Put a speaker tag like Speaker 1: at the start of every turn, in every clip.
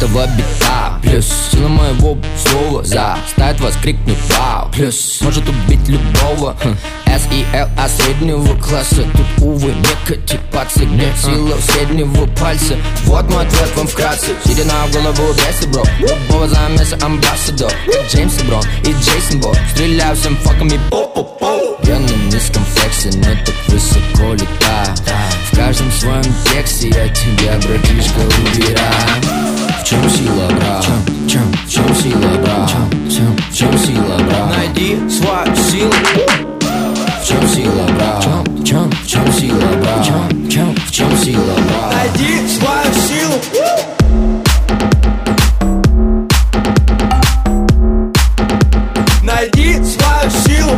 Speaker 1: каждого бита. Плюс сила моего слова заставит вас крикнуть вау. Плюс может убить любого SEL от среднего класса. Тут, увы, некоти пацы. Где сила среднего пальца? Вот мой ответ вам вкратце. Сидя на голову бесы, бро. Любого замеса амбассадор. Как Джеймс и Брон и Джейсон Бо. Стреляю всем факами по-по-по. Я на низком флексе, но так высоко летаю. В каждом своем тексте я тебя, братишка, убираю. В чем сила, брат? В чем сила, брат? В чем сила, брат? Найди свою силу. В чем сила, брат? В чем сила, брат? В чем сила, брат?
Speaker 2: Найди свою силу. Найди свою силу.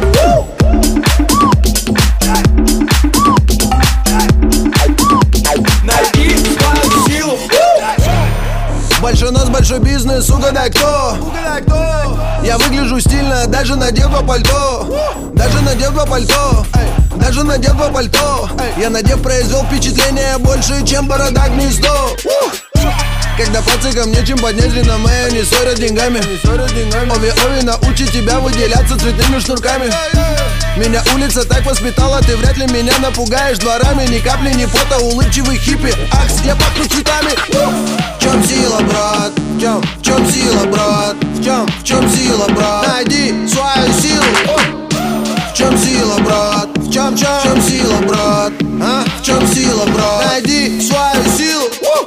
Speaker 2: Найди свою силу.
Speaker 3: Большой нос, большой бизнес, угадай кто? Я выгляжу стильно, даже надел два пальто. Даже надел два пальто. Даже надел два пальто. Я надев произвел впечатление больше, чем борода гнездо. Когда пацикам нечем поднять реноме, не ссорят деньгами. Ови научит тебя выделяться цветными шнурками. Меня улица так воспитала, ты вряд ли меня напугаешь дворами. Ни капли, ни фото, улыбчивый хиппи. Ах, я пахну цветами. В чем сила, брат? В чем сила, брат? В чем сила, брат? Найди свою силу. В чем сила, брат? В чем сила, брат? А? В чем сила, брат? Найди свою силу.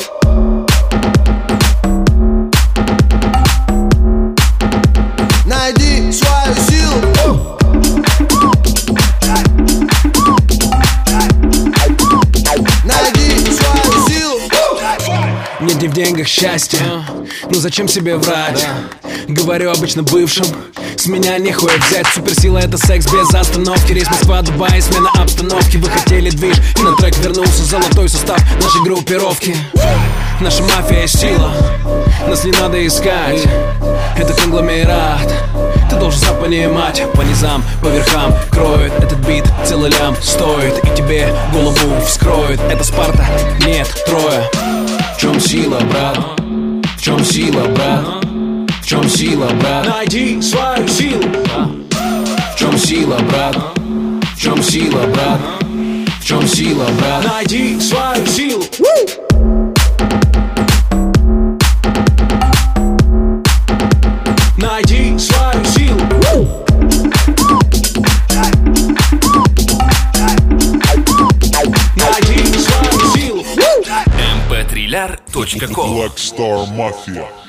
Speaker 3: Найди свою силу. Найди свою силу.
Speaker 4: Нет не в деньгах счастья, ну зачем себе врать? Говорю обычно бывшим, с меня нехуя взять. Суперсила — это секс без остановки. Рейс Москва-Дубай, смена обстановки. Вы хотели движ, и на трек вернулся золотой состав нашей группировки. Наша мафия — сила, нас не надо искать. Это конгломерат, ты должен сам понимать. По низам, по верхам кроет этот бит, целый лям стоит. И тебе голову вскроет. Это Спарта, нет, трое. В чем сила, брат? В чем сила, брат? В чем сила, брат?
Speaker 2: Найди свою силу.
Speaker 4: В чем сила, брат? В чем сила, брат? В чем сила, брат?
Speaker 2: Найди свою силу. Найди свою силу. Найди свою силу.
Speaker 5: mp3lar.com
Speaker 6: Black Star Mafia.